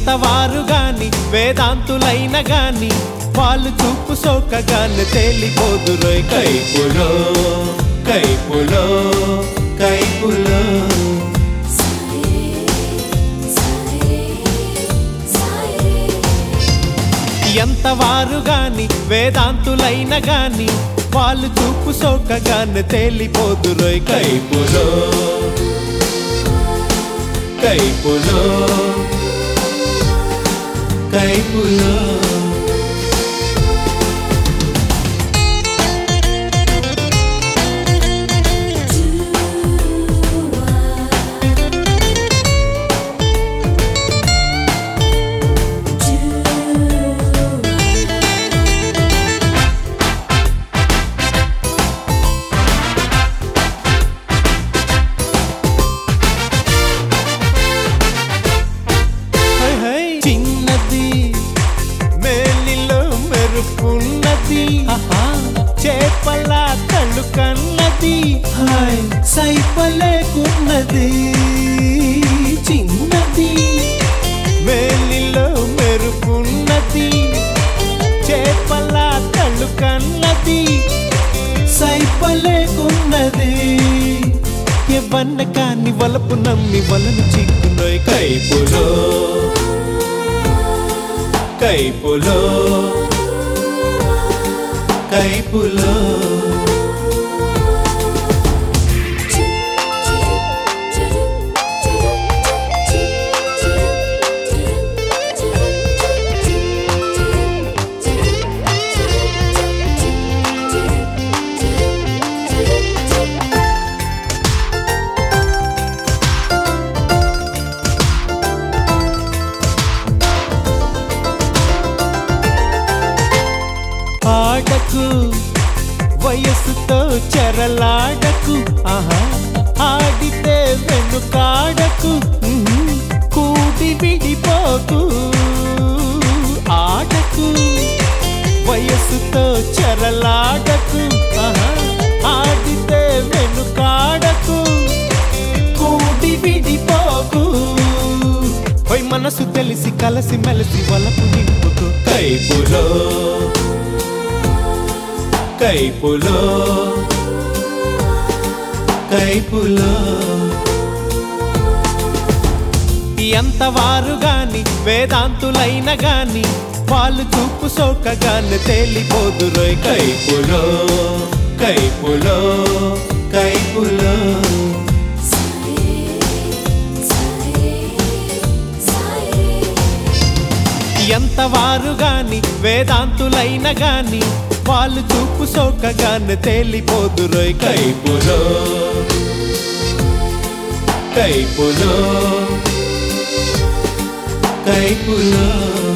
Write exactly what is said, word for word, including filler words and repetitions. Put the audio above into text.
ఎంతవారు గాని వేదాంతులైన గాని వాళ్ళు చూపు సోకగానే తేలిపోదురోయ్ కైపులో కైపులో కైపులో ఎంతవారు గాని వేదాంతులైన గాని వాళ్ళు చూపు సోకగానే తేలిపోదురోయ్ కైపులో కైపులో కైపులో మెరుపున్నది చేపల కళ్ళు కన్నది సైపలేకున్నది చిన్నది మేలిలో మెరుపున్నది చేపల కళ్ళు కన్నది సైపలేకున్నది ఎవన్న కాని వలపు నమ్మి వలను చిక్కునోయ్ కైపులో కైపులో కైపులో ఆడకు వయస్సుతో చెరలాడకు ఆహా ఆడితే వెనుకాడకు కూడి విడిపోకు ఆడకు వయస్సుతో చెరలాడకు ఆహా ఆడితే వెనుకాడకు కూడి విడిపోకు ఓయ్ మనసు తెలిసి కలసి మెలసి వలపు నింపుకు కైపులో కైపులో కైపులో ఎంతవారు గాని వేదాంతులైన గాని వాళ్ళు చూపు సోకగానే తేలిపోదురోయ్ కైపులో కైపులో కైపులో ఎంతవారు గాని వేదాంతులైన గాని వాళ్ళు చూపు సోకగానే తేలిపోదురోయ్ కైపులో కైపులో కైపులో